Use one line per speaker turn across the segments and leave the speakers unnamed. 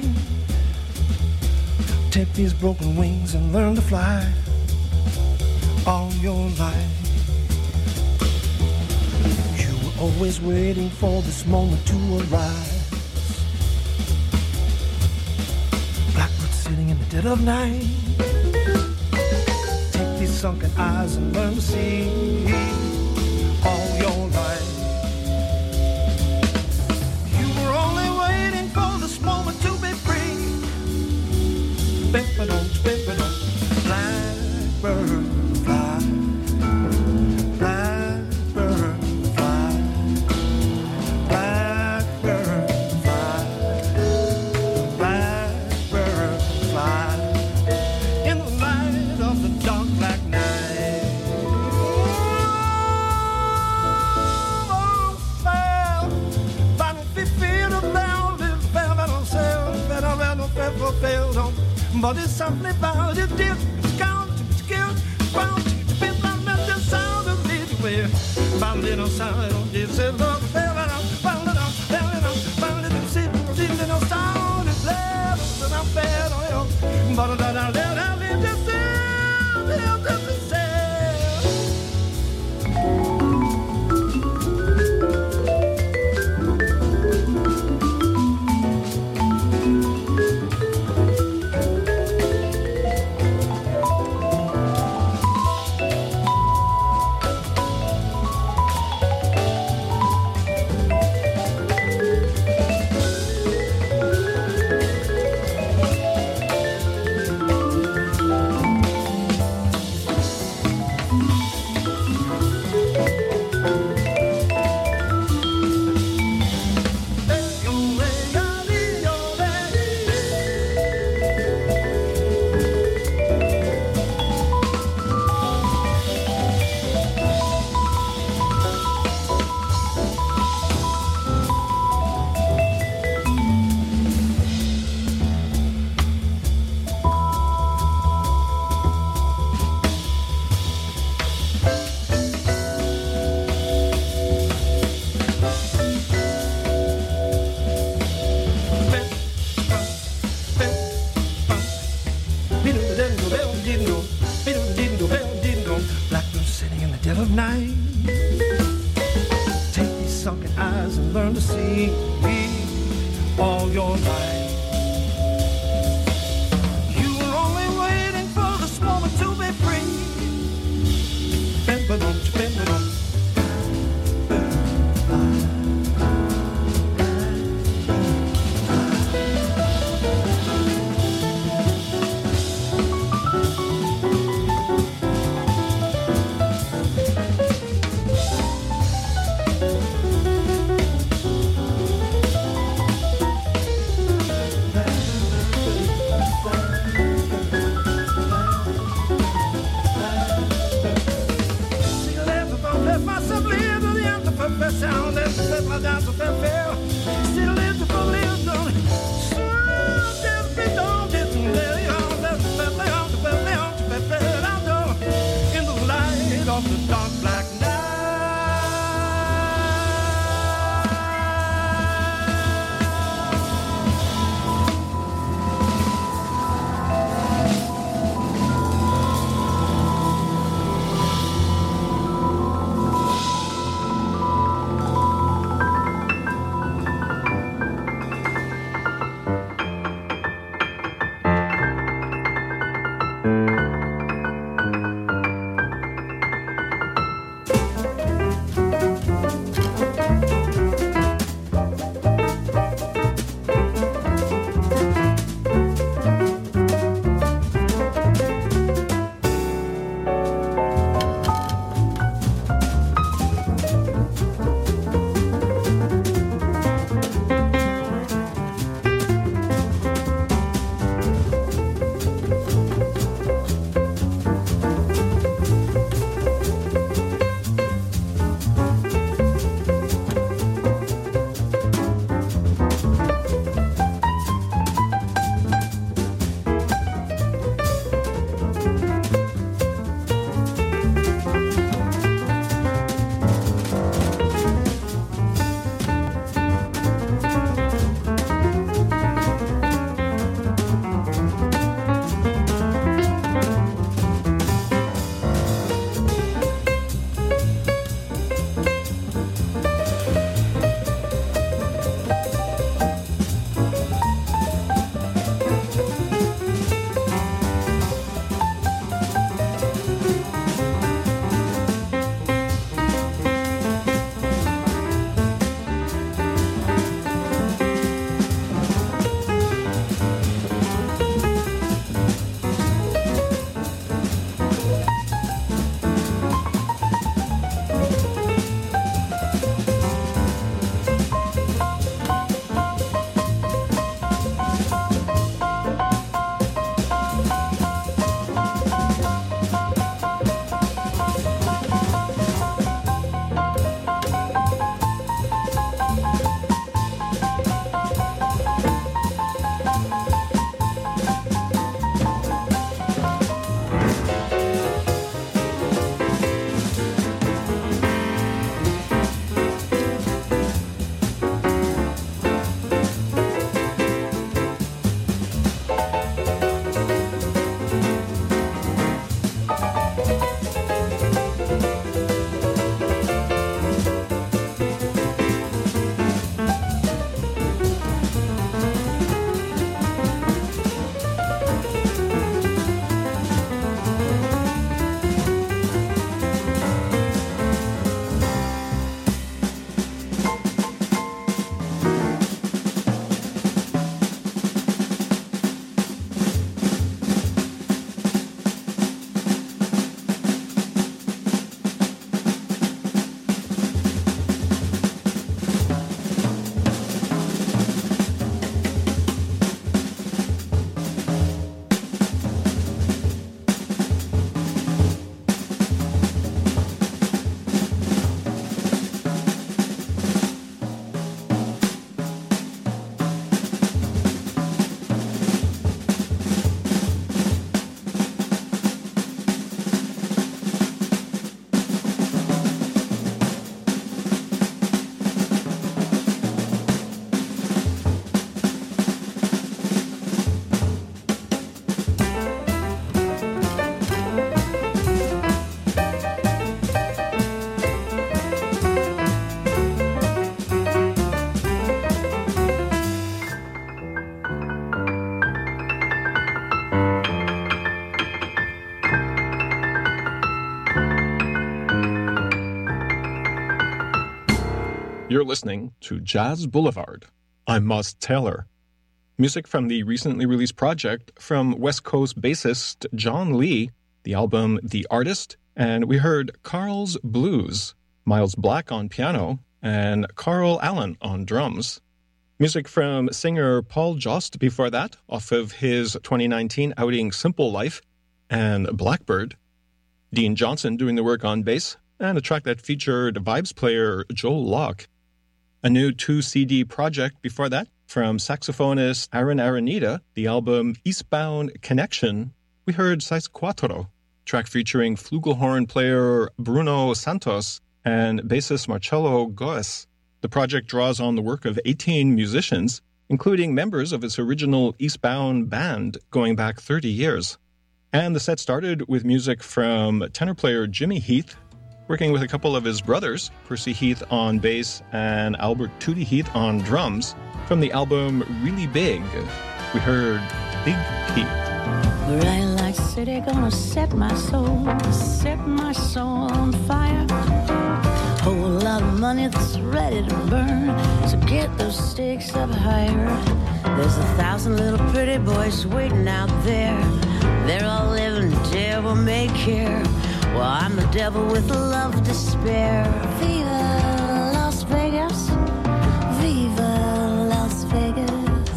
Take these broken wings and learn to fly all your life. You were always waiting for this moment to arise. Blackbird sitting in the dead of night. Take these sunken eyes and learn to see all your life. You were only waiting for this moment to be free. Blackbird fly, blackbird fly, blackbird fly, blackbird fly, in the light of the dark black night. Oh, well, battlefield of now, live fail, but it's something about it, dear. Count to skill, bound to be my mental sound of lead away. My little sound, it's a love, sound is left, and I'm bad on you. But I live to sell, live to sell.
You're listening to Jazz Boulevard. I'm Moss Taylor. Music from the recently released project from West Coast bassist John Lee, the album The Artist, and we heard Carl's Blues, Miles Black on piano, and Carl Allen on drums. Music from singer Paul Jost before that, off of his 2019 outing Simple Life, and Blackbird. Dean Johnson doing the work on bass, and a track that featured vibes player Joel Locke. A new 2-CD project before that from saxophonist Aaron Aranita, the album Eastbound Connection. We heard Seis Quattro, track featuring flugelhorn player Bruno Santos and bassist Marcello Goes. The project draws on the work of 18 musicians, including members of its original Eastbound band going back 30 years. And the set started with music from tenor player Jimmy Heath, working with a couple of his brothers, Percy Heath on bass and Albert Tootie Heath on drums, from the album Really Big. We heard Big Pete.
Bright light city gonna set my soul on fire. Whole lot of money that's ready to burn, so get those stakes up higher. There's 1,000 little pretty boys waiting out there. They're all living devil may care. Well, I'm the devil with love to spare. Viva Las Vegas, Viva Las Vegas.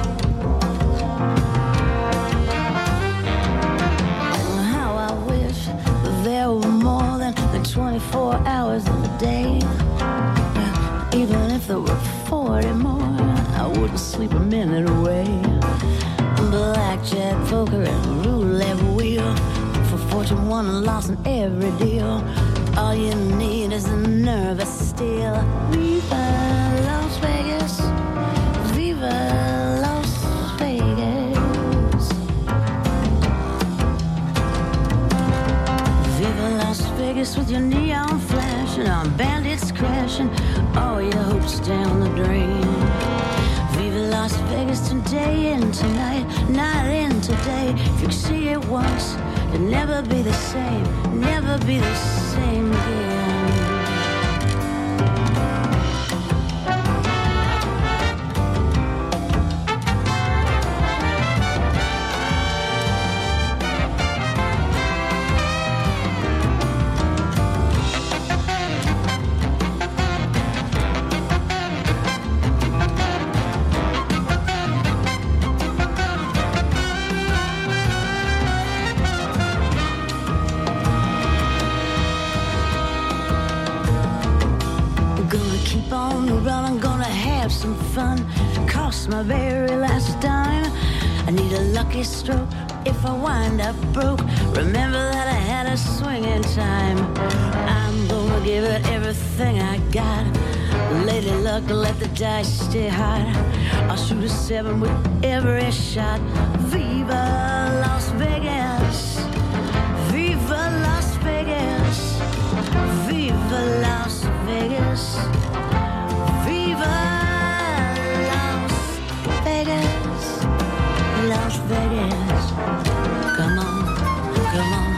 How I wish there were more than 24 hours in a day. Even if there were 40 more, I wouldn't sleep a minute away. Blackjack, poker, and roulette wheel. Fortune won and lost in every deal. All you need is a nervous steel. Viva Las Vegas, Viva Las Vegas. Viva Las Vegas with your neon flashing on bandits crashing. All your hopes down the drain. Viva Las Vegas today and tonight, night and today. If you can see it once, it'll never be the same, never be the same again. Some fun, cost my very last dime. I need a lucky stroke if I wind up broke. Remember that I had a swinging time. I'm gonna give it everything I got. Lady luck, let the dice stay hot. I'll shoot a 7 with every shot. Viva Las Vegas, Viva Las Vegas, Viva Las Vegas, Viva Las Vegas, come on, come on.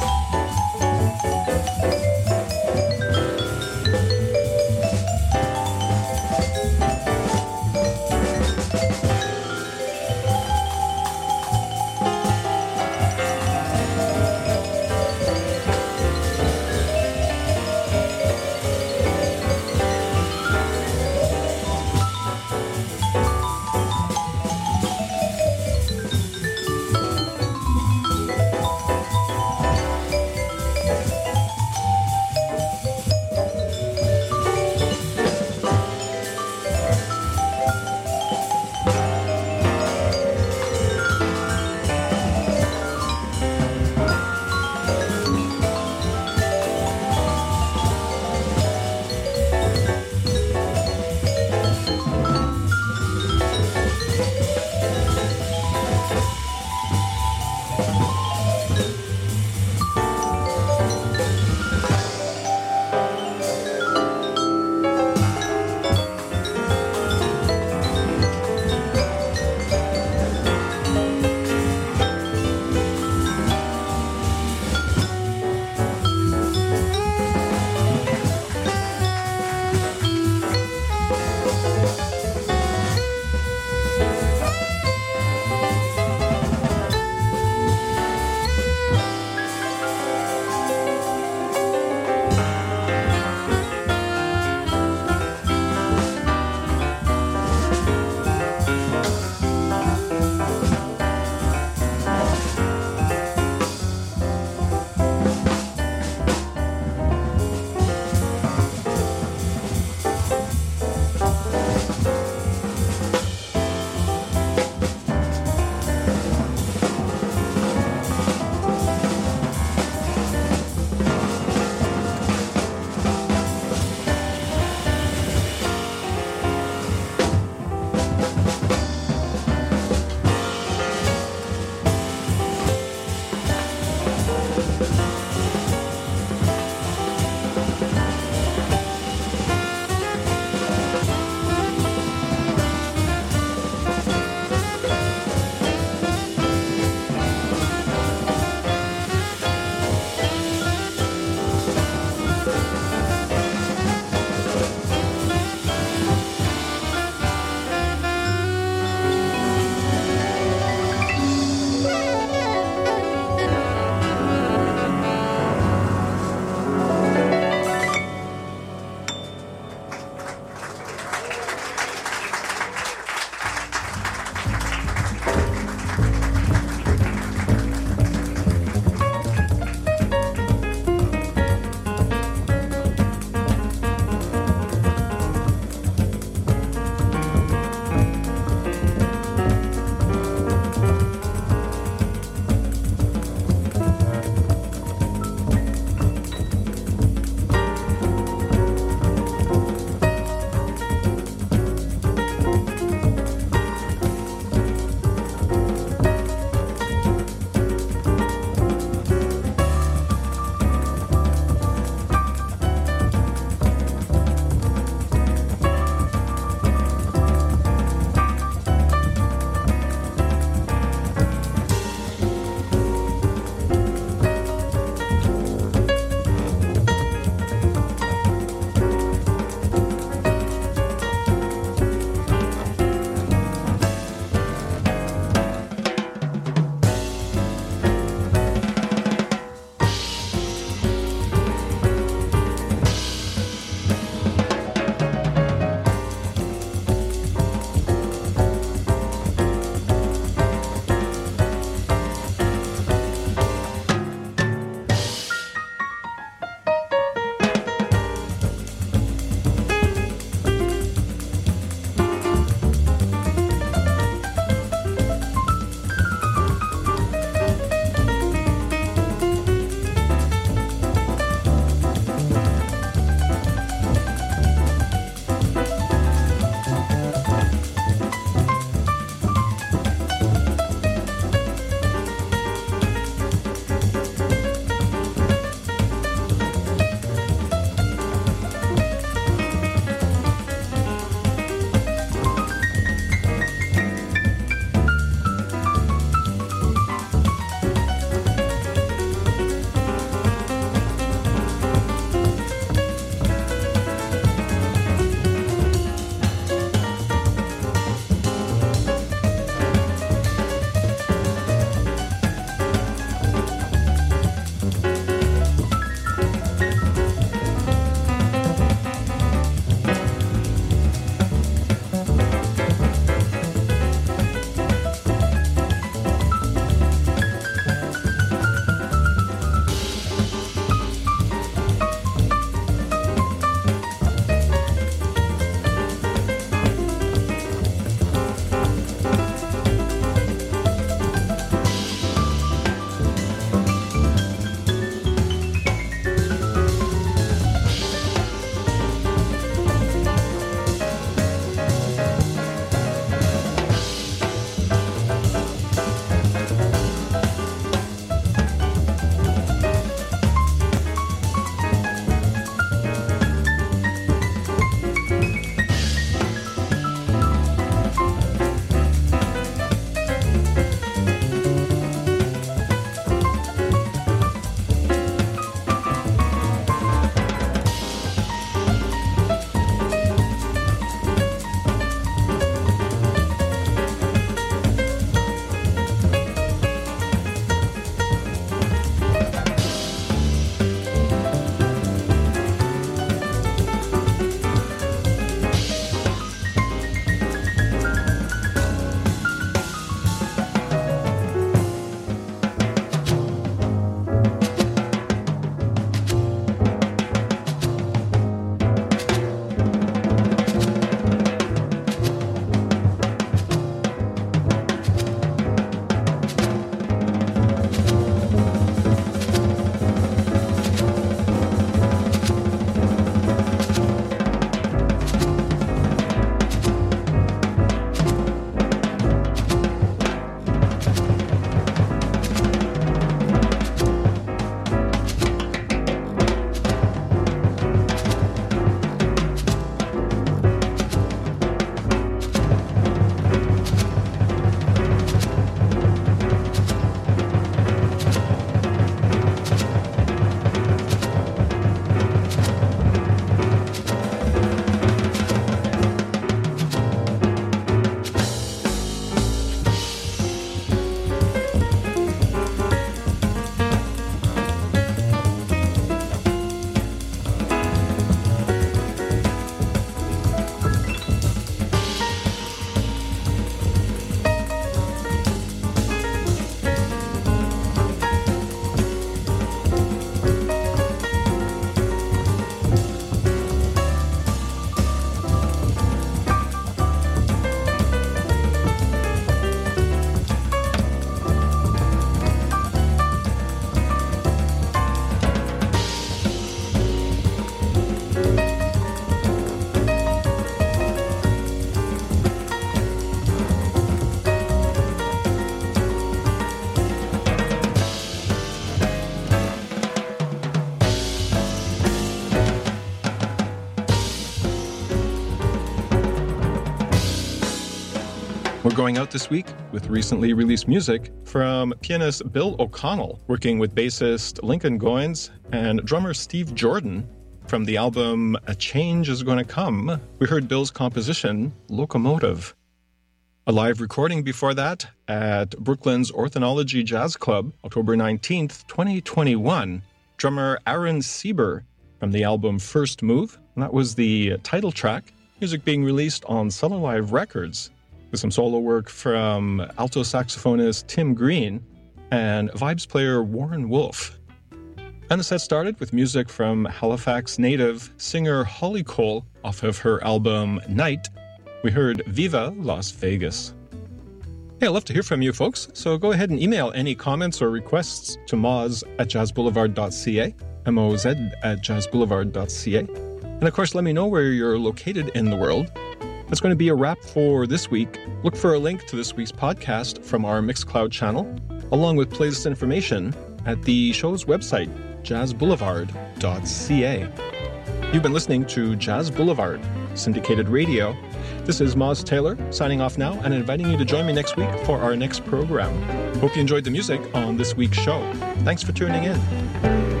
We're going out this week with recently released music from pianist Bill O'Connell, working with bassist Lincoln Goins and drummer Steve Jordan. From the album A Change Is Gonna Come, we heard Bill's composition, Locomotive. A live recording before that at Brooklyn's Orthonology Jazz Club, October 19th, 2021. Drummer Aaron Sieber from the album First Move. And that was the title track. Music being released on Cellulive Records, with some solo work from alto saxophonist Tim Green and vibes player Warren Wolf. And the set started with music from Halifax native singer Holly Cole off of her album Night. We heard Viva Las Vegas. Hey, I'd love to hear from you folks, so go ahead and email any comments or requests to moz@jazzboulevard.ca, moz@jazzboulevard.ca. And of course, let me know where you're located in the world. That's going to be a wrap for this week. Look for a link to this week's podcast from our Mixcloud channel, along with playlist information at the show's website, jazzboulevard.ca. You've been listening to Jazz Boulevard, syndicated radio. This is Moz Taylor, signing off now and inviting you to join me next week for our next program. Hope you enjoyed the music on this week's show. Thanks for tuning in.